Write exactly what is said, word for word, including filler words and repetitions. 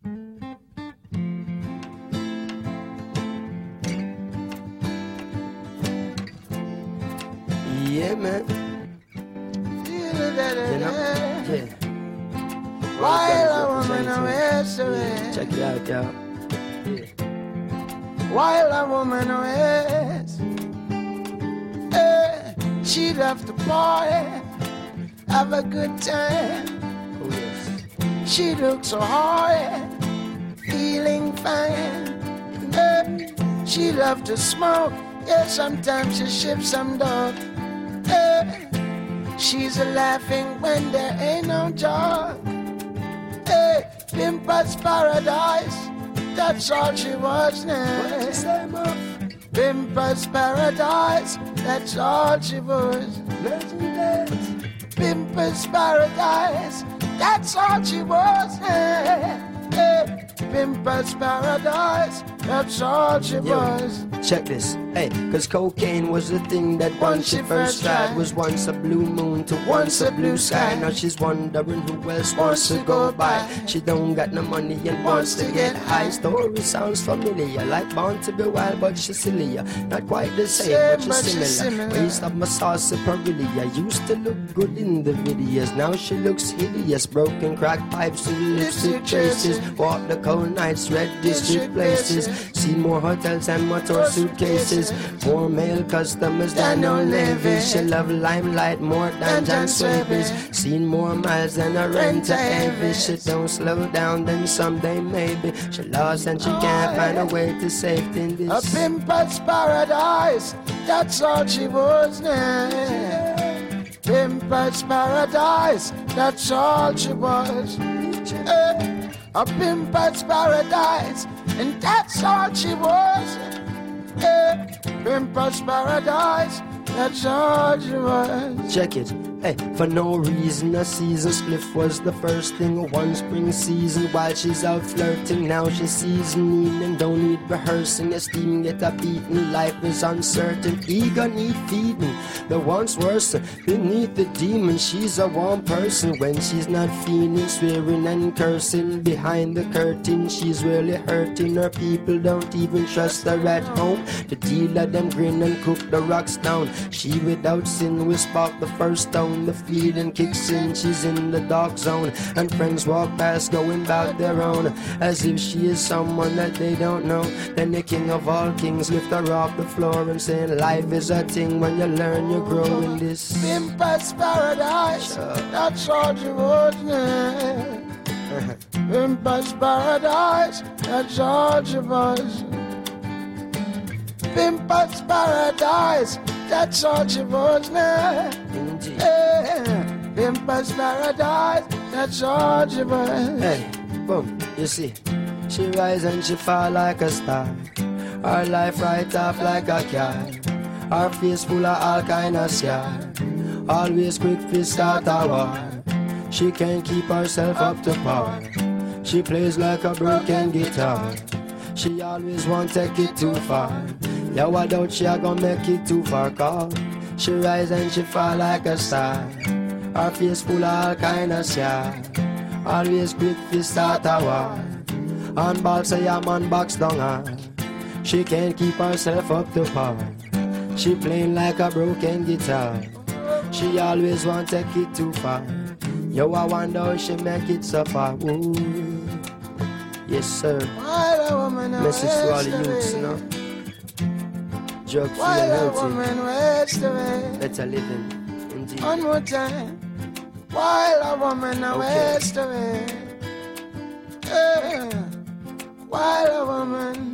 Yeah, man. You know? Yeah. While a woman awaits away. Check it out, y'all. Yeah. While a woman waits, eh, she left the party, have a good time. Oh, yes. She looks so hard, feeling fine. Eh, she love to smoke, yeah, sometimes she ships some dog. Eh, she's a laughing when there ain't no joke. Eh, Pimpers Paradise. That's all she was now. Pimpers Paradise, that's all she was. Pimpers Paradise, that's all she was now. Pimpers Paradise, that's all she Yo, was. check this, hey, cause cocaine was the thing that once she first tried was once a blue moon to once a blue sky. Now she's wondering who else wants to go by. She don't got no money and wants to get high. Story sounds familiar, like Born to be Wild, but she's sillier. Not quite the same, but she's similar. Raised up my saucy Perilia, used to look good in the videos. Now she looks hideous, broken crack pipes to lipstick traces. Walk the cold nights, red district places. See more hotels and motor suitcases. More male customers than old navies. She love limelight more than John Swabies. Seen more miles than a renter envy. She don't slow down, then someday maybe she lost and she can't find a way to safety in this. A Pimpers Paradise, that's all she was now. Pimpers Paradise, that's all she was. Eh, a Pimpers Paradise, and that's all she was. Eh, Pimpers Paradise, that's all she was. Check it. Hey, for no reason, a season spliff was the first thing. One spring season while she's out flirting. Now she's seasoning and don't need rehearsing. Esteem get a beaten, life is uncertain. Ego need feeding, the one's worse. Beneath the demon, she's a warm person. When she's not feeling, swearing and cursing. Behind the curtain, she's really hurting. Her people don't even trust her at home. The dealer them grin and cook the rocks down. She without sin will spark the first stone. The feeling kicks in, she's in the dark zone. And friends walk past going about their own, as if she is someone that they don't know. Then the king of all kings lift her off the floor and saying life is a thing. When you learn you grow in this Pimpers Paradise, that's all she was now. Pimpers Paradise, that's all she was. Pimpers Paradise, that's all she was now. Yeah. Pimpers Paradise, that's all she was. Hey, boom, you see, she rise and she fall like a star. Her life right off like a car. Her face full of all kind of scar. Always quick to start a war. She can't keep herself up to par. She plays like a broken guitar. She always won't take it too far. Yeah, I doubt she a gonna make it too far, cause she rise and she fall like a star. Her face full of all kind of scar. Always quick to start a war. On ball say a man box down her. She can't keep herself up to par. She playing like a broken guitar. She always want to take it too far. Yo, I wonder how she make it so far. Ooh. Yes, sir. Message to all the youths, you know. Drug free and healthy. Better living, indeed. One more time. While a woman okay. waits away. Yeah. While a woman